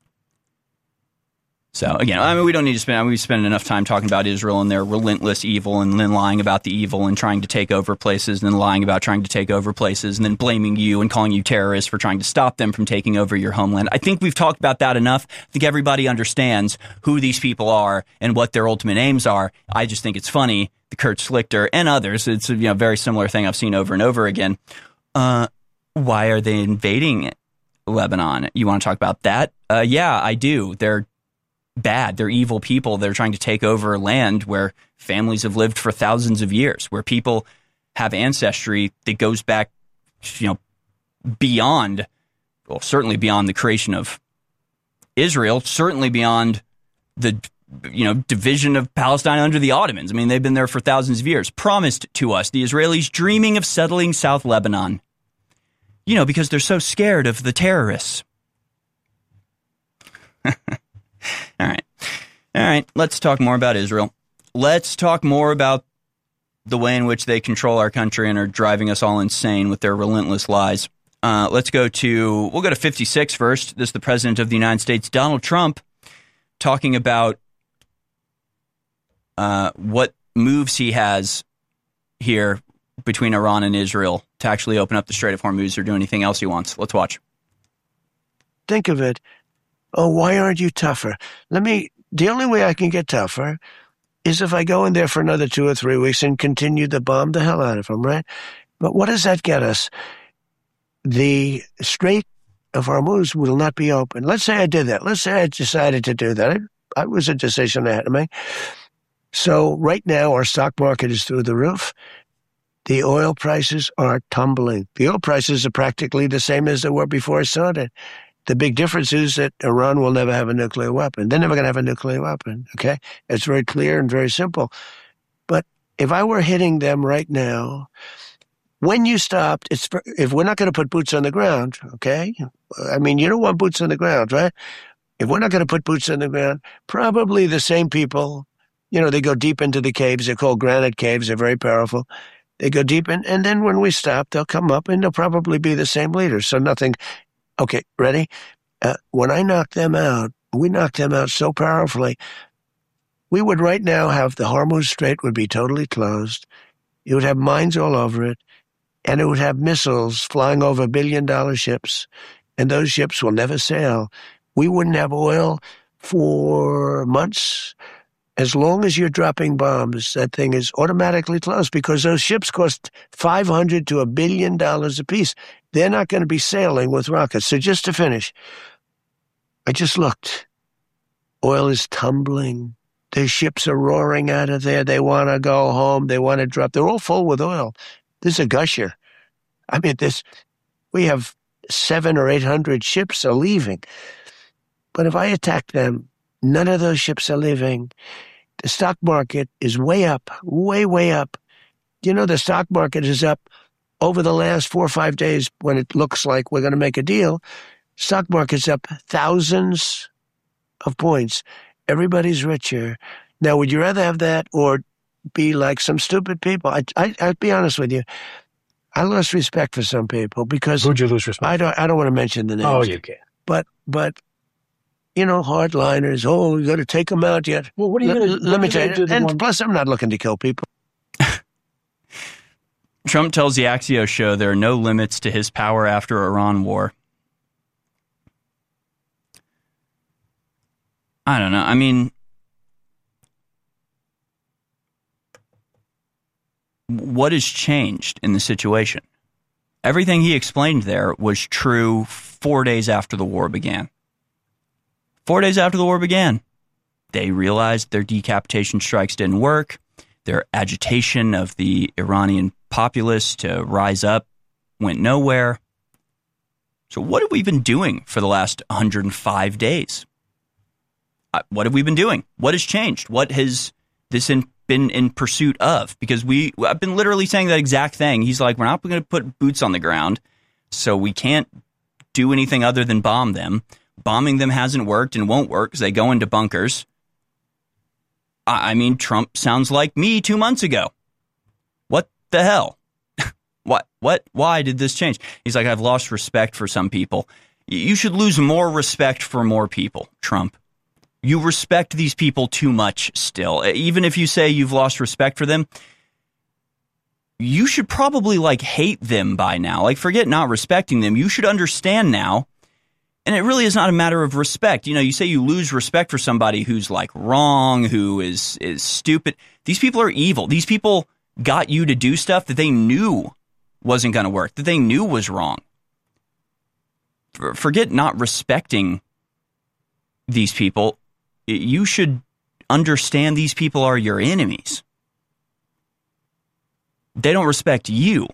So, again, we don't need to spend, we spend enough time talking about Israel and their relentless evil and then lying about the evil and trying to take over places and then lying about trying to take over places and then blaming you and calling you terrorists for trying to stop them from taking over your homeland. I think we've talked about that enough. I think everybody understands who these people are and what their ultimate aims are. I just think it's funny, the Kurt Schlichter and others, it's a very similar thing I've seen over and over again. Why are they invading Lebanon? You want to talk about that? Yeah, I do. They're bad. They're evil people. They're trying to take over land where families have lived for thousands of years, where people have ancestry that goes back, beyond, well, certainly beyond the creation of Israel, certainly beyond the, division of Palestine under the Ottomans. I mean, they've been there for thousands of years. Promised to us, the Israelis dreaming of settling South Lebanon, because they're so scared of the terrorists. All right. Let's talk more about Israel. Let's talk more about the way in which they control our country and are driving us all insane with their relentless lies. We'll go to 56 first. This is the President of the United States, Donald Trump, talking about what moves he has here between Iran and Israel to actually open up the Strait of Hormuz or do anything else he wants. Let's watch. Think of it. Oh, why aren't you tougher? The only way I can get tougher is if I go in there for another 2 or 3 weeks and continue to bomb the hell out of them, right? But what does that get us? The Strait of Hormuz will not be open. Let's say I did that. Let's say I decided to do that. It was a decision I had to make. So right now our stock market is through the roof. The oil prices are tumbling. The oil prices are practically the same as they were before I started. The big difference is that Iran will never have a nuclear weapon. They're never going to have a nuclear weapon, okay? It's very clear and very simple. But if I were hitting them right now, when you stopped, if we're not going to put boots on the ground, okay? I mean, you don't want boots on the ground, right? If we're not going to put boots on the ground, probably the same people, they go deep into the caves. They're called granite caves. They're very powerful. They go deep in, and then when we stop, they'll come up, and they'll probably be the same leaders. So nothing. Okay, ready? When I knock them out, we knock them out so powerfully, we would right now have the Hormuz Strait would be totally closed. It would have mines all over it, and it would have missiles flying over billion-dollar ships, and those ships will never sail. We wouldn't have oil for months. As long as you're dropping bombs, that thing is automatically closed because those ships cost $500 to $1 billion apiece. They're not going to be sailing with rockets. So just to finish, I just looked. Oil is tumbling. Their ships are roaring out of there. They want to go home. They want to drop. They're all full with oil. This is a gusher. I mean, we have 700 or 800 ships are leaving. But if I attack them, none of those ships are leaving. The stock market is way up, way up. The stock market is up over the last 4 or 5 days when it looks like we're going to make a deal. Stock market's up thousands of points. Everybody's richer. Now, would you rather have that or be like some stupid people? I'd be honest with you. I lost respect for some people because who'd you lose respect? I don't want to mention the names. Oh, you can. But hardliners. Oh, you got to take them out yet. Well, what are you going to do? Let me tell you. And plus, I'm not looking to kill people. Trump tells the Axios show there are no limits to his power after Iran war. I don't know. I mean, what has changed in the situation? Everything he explained there was true 4 days after the war began. 4 days after the war began, they realized their decapitation strikes didn't work. Their agitation of the Iranian populace to rise up went nowhere. So what have we been doing for the last 105 days? What have we been doing? What has changed? What has this been in pursuit of? Because I've been literally saying that exact thing. He's like, we're not going to put boots on the ground, so we can't do anything other than bomb them. Bombing them hasn't worked and won't work because they go into bunkers. I mean, Trump sounds like me 2 months ago. What the hell? Why did this change? He's like, I've lost respect for some people. You should lose more respect for more people, Trump. You respect these people too much still. Even if you say you've lost respect for them, you should probably hate them by now. Forget not respecting them. You should understand now. And it really is not a matter of respect. You say you lose respect for somebody who's wrong, who is stupid. These people are evil. These people got you to do stuff that they knew wasn't going to work, that they knew was wrong. Forget not respecting these people. You should understand these people are your enemies. They don't respect you.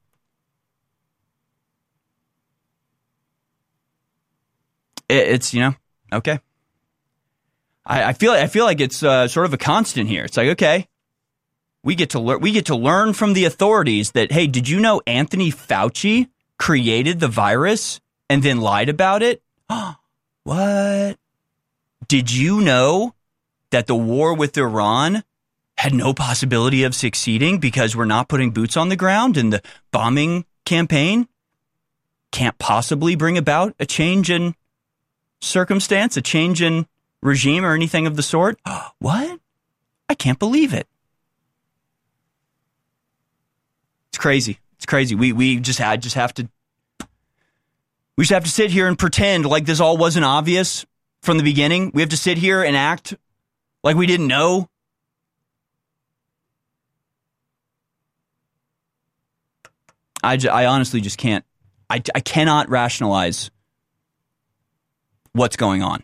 It's, okay. I feel like it's sort of a constant here. It's like, okay, we get to learn from the authorities that, hey, did you know Anthony Fauci created the virus and then lied about it? What? Did you know that the war with Iran had no possibility of succeeding because we're not putting boots on the ground and the bombing campaign can't possibly bring about a change in circumstance, a change in regime or anything of the sort? What? I can't believe it. It's crazy. It's crazy. We just have to sit here and pretend like this all wasn't obvious from the beginning. We have to sit here and act like we didn't know. I honestly just can't. I cannot rationalize what's going on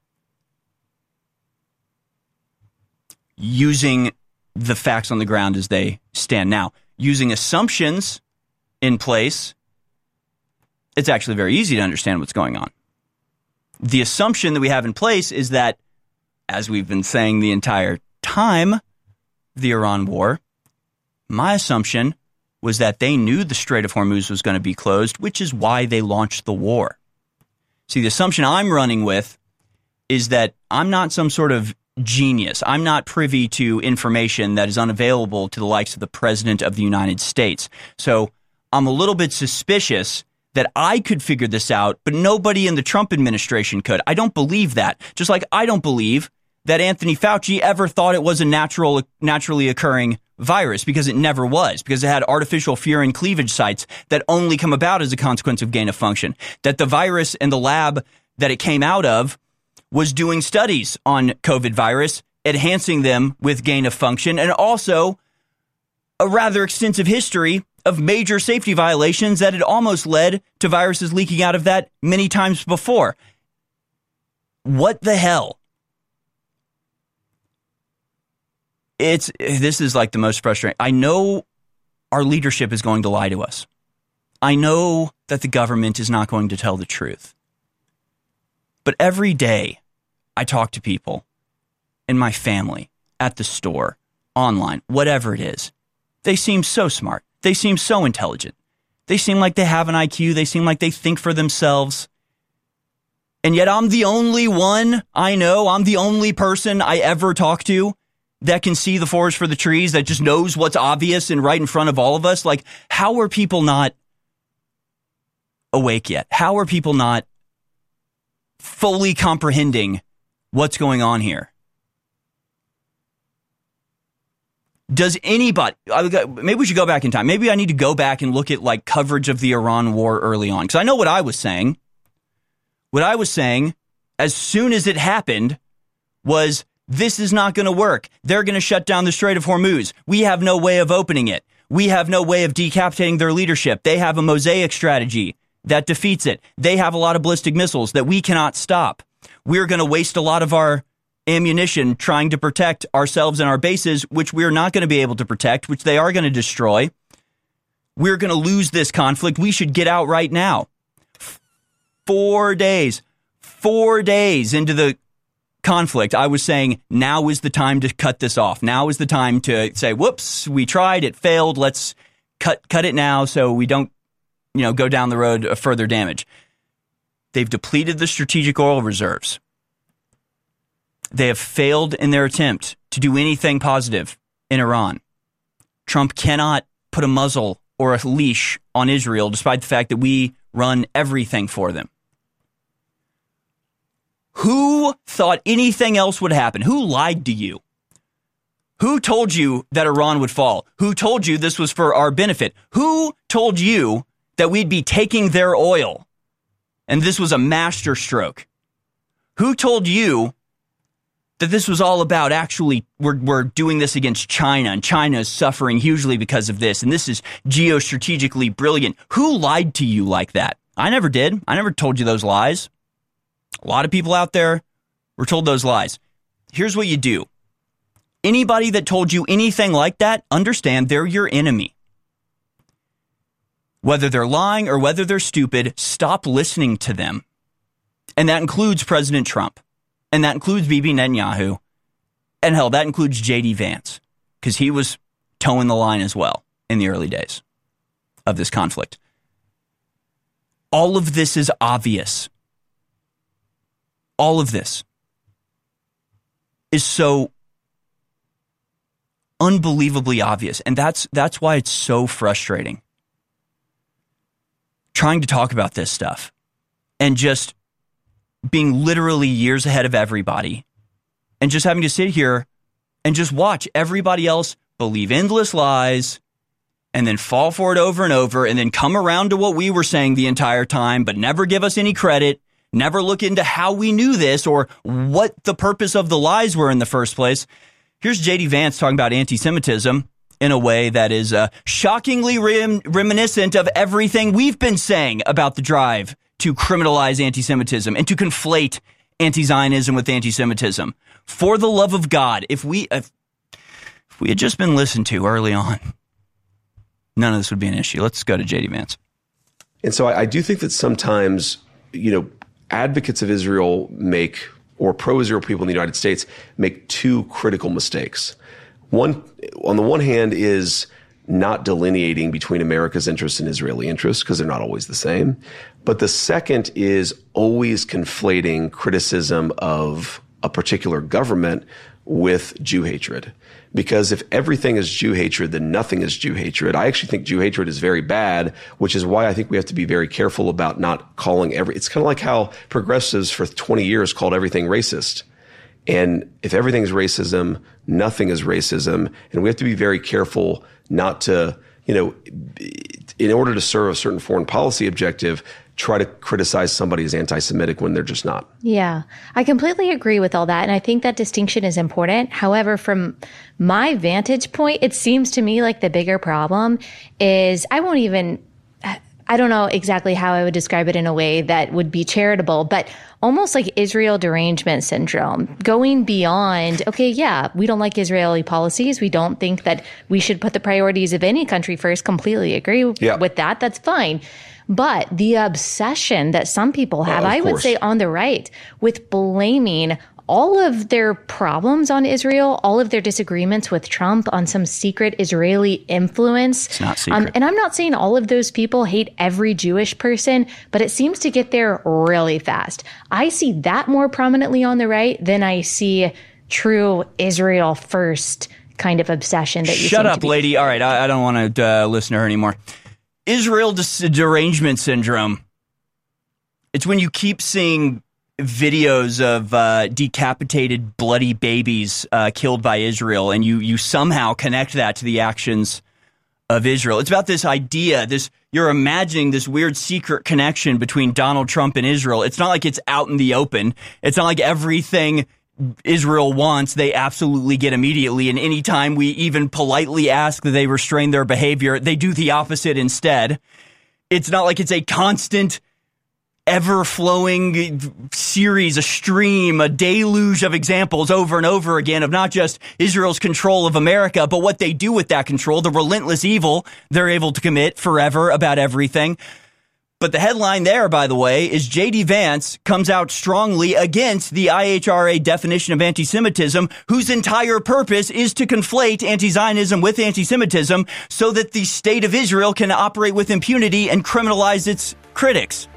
using the facts on the ground as they stand now. Using assumptions in place, it's actually very easy to understand what's going on. The assumption that we have in place is that, as we've been saying the entire time, the Iran war, my assumption was that they knew the Strait of Hormuz was going to be closed, which is why they launched the war. See, the assumption I'm running with is that I'm not some sort of genius. I'm not privy to information that is unavailable to the likes of the President of the United States. So I'm a little bit suspicious that I could figure this out, but nobody in the Trump administration could. I don't believe that. Just like I don't believe that Anthony Fauci ever thought it was a naturally occurring virus, because it never was, because it had artificial furin cleavage sites that only come about as a consequence of gain of function. That the virus and the lab that it came out of was doing studies on COVID virus, enhancing them with gain of function, and also a rather extensive history of major safety violations that had almost led to viruses leaking out of that many times before. What the hell? This is like the most frustrating. I know our leadership is going to lie to us. I know that the government is not going to tell the truth. But every day I talk to people in my family, at the store, online, whatever it is. They seem so smart. They seem so intelligent. They seem like they have an IQ. They seem like they think for themselves. And yet I'm the only one I know. I'm the only person I ever talk to that can see the forest for the trees, that just knows what's obvious and right in front of all of us. Like, how are people not awake yet? How are people not fully comprehending what's going on here? Does anybody, maybe we should go back in time. Maybe I need to go back and look at like coverage of the Iran war early on. Because I know what I was saying. What I was saying, as soon as it happened, was this is not going to work. They're going to shut down the Strait of Hormuz. We have no way of opening it. We have no way of decapitating their leadership. They have a mosaic strategy that defeats it. They have a lot of ballistic missiles that we cannot stop. We're going to waste a lot of our ammunition trying to protect ourselves and our bases, which we're not going to be able to protect, which they are going to destroy. We're going to lose this conflict. We should get out right now. 4 days into the conflict, I was saying, now is the time to cut this off. Now is the time to say, whoops, we tried, it failed. Let's cut it now so we don't, go down the road of further damage. They've depleted the strategic oil reserves. They have failed in their attempt to do anything positive in Iran. Trump cannot put a muzzle or a leash on Israel, despite the fact that we run everything for them. Who thought anything else would happen? Who lied to you? Who told you that Iran would fall? Who told you this was for our benefit? Who told you that we'd be taking their oil and this was a master stroke? Who told you that this was all about actually we're doing this against China and China is suffering hugely because of this and this is geostrategically brilliant? Who lied to you like that? I never did. I never told you those lies. A lot of people out there were told those lies. Here's what you do. Anybody that told you anything like that, understand they're your enemy. Whether they're lying or whether they're stupid, stop listening to them. And that includes President Trump. And that includes Bibi Netanyahu. And hell, that includes J.D. Vance. Because he was towing the line as well in the early days of this conflict. All of this is obvious. All of this is so unbelievably obvious. And that's why it's so frustrating. Trying to talk about this stuff and just being literally years ahead of everybody and just having to sit here and just watch everybody else believe endless lies and then fall for it over and over and then come around to what we were saying the entire time, but never give us any credit. Never look into how we knew this or what the purpose of the lies were in the first place. Here's J.D. Vance talking about anti-Semitism in a way that is shockingly reminiscent of everything we've been saying about the drive to criminalize anti-Semitism and to conflate anti-Zionism with anti-Semitism. For the love of God, if we had just been listened to early on, none of this would be an issue. Let's go to J.D. Vance. And so I do think that sometimes, advocates of Israel or pro-Israel people in the United States make two critical mistakes. One, on the one hand, is not delineating between America's interests and Israeli interests, because they're not always the same. But the second is always conflating criticism of a particular government with Jew hatred. Because if everything is Jew hatred, then nothing is Jew hatred. I actually think Jew hatred is very bad, which is why I think we have to be very careful about not calling it's kind of like how progressives for 20 years called everything racist. And if everything's racism, nothing is racism. And we have to be very careful not to, in order to serve a certain foreign policy objective, try to criticize somebody as anti-Semitic when they're just not. Yeah, I completely agree with all that. And I think that distinction is important. However, from my vantage point, it seems to me like the bigger problem is I don't know exactly how I would describe it in a way that would be charitable, but almost like Israel derangement syndrome, going beyond, okay, yeah, we don't like Israeli policies. We don't think that we should put the priorities of any country first. Completely agree with that. That's fine. But the obsession that some people have, I would say on the right, with blaming all of their problems on Israel, all of their disagreements with Trump on some secret Israeli influence. It's not secret. And I'm not saying all of those people hate every Jewish person, but it seems to get there really fast. I see that more prominently on the right than I see true Israel first kind of obsession that you Shut up, lady. All right, I don't want to listen to her anymore. Israel derangement syndrome. It's when you keep seeing videos of decapitated, bloody babies killed by Israel, and you somehow connect that to the actions of Israel. It's about this idea, you're imagining this weird secret connection between Donald Trump and Israel. It's not like it's out in the open. It's not like everything Israel wants, they absolutely get immediately. And anytime we even politely ask that they restrain their behavior, they do the opposite instead. It's not like it's a constant, ever-flowing series, a stream, a deluge of examples over and over again of not just Israel's control of America, but what they do with that control, the relentless evil they're able to commit forever about everything. But the headline there, by the way, is J.D. Vance comes out strongly against the IHRA definition of anti-Semitism, whose entire purpose is to conflate anti-Zionism with anti-Semitism so that the state of Israel can operate with impunity and criminalize its critics.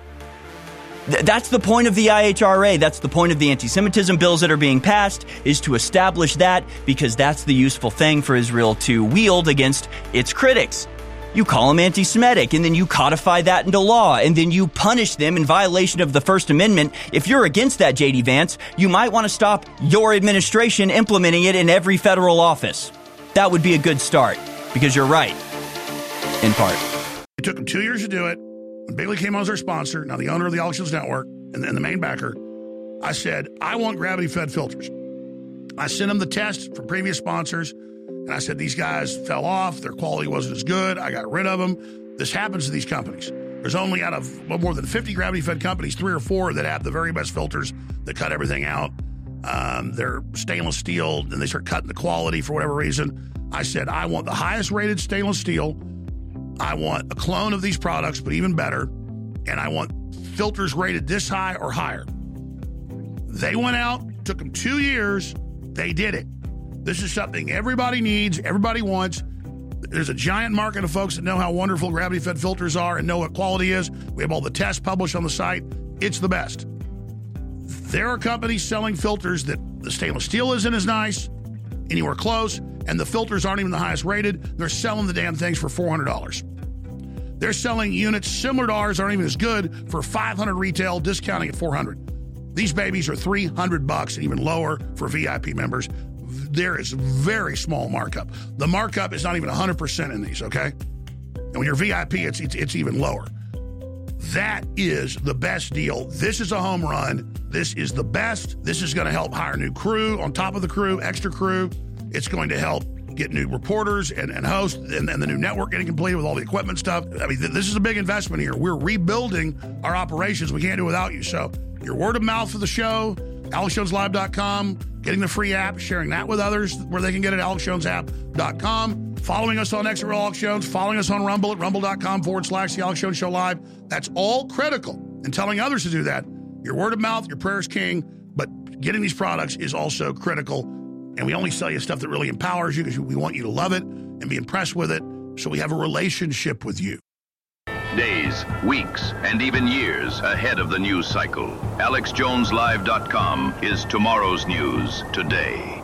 That's the point of the IHRA. That's the point of the anti-Semitism bills that are being passed, is to establish that, because that's the useful thing for Israel to wield against its critics. You call them anti-Semitic, and then you codify that into law, and then you punish them in violation of the First Amendment. If you're against that, J.D. Vance, you might want to stop your administration implementing it in every federal office. That would be a good start, because you're right, in part. It took them 2 years to do it. When Bigley came on as our sponsor, now the owner of the Auctions Network, and the main backer, I said, I want gravity-fed filters. I sent them the test from previous sponsors, and I said, these guys fell off. Their quality wasn't as good. I got rid of them. This happens to these companies. There's only out of more than 50 gravity-fed companies, 3 or 4 that have the very best filters that cut everything out. They're stainless steel, and they start cutting the quality for whatever reason. I said, I want the highest rated stainless steel. I want a clone of these products, but even better. And I want filters rated this high or higher. They went out, took them 2 years. They did it. This is something everybody needs, everybody wants. There's a giant market of folks that know how wonderful gravity-fed filters are and know what quality is. We have all the tests published on the site. It's the best. There are companies selling filters that the stainless steel isn't as nice, anywhere close, and the filters aren't even the highest rated. They're selling the damn things for $400. They're selling units similar to ours, aren't even as good, for $500 retail, discounting at $400. These babies are $300 and even lower for VIP members. There is very small markup. The markup is not even 100% in these, okay? And when you're VIP, it's even lower. That is the best deal. This is a home run. This is the best. This is going to help hire new crew on top of the crew, extra crew. It's going to help get new reporters and hosts and the new network getting completed with all the equipment stuff. I mean, this is a big investment here. We're rebuilding our operations. We can't do it without you. So your word of mouth for the show, AlexJonesLive.com, getting the free app, sharing that with others where they can get it at AlexJonesApp.com, following us on X at Real Alex Jones, following us on Rumble at rumble.com/The Alex Jones Show Live. That's all critical. And telling others to do that Your word of mouth, your prayer is king, but getting these products is also critical. And we only sell you stuff that really empowers you because we want you to love it and be impressed with it. So we have a relationship with you. Days, weeks, and even years ahead of the news cycle. AlexJonesLive.com is tomorrow's news today.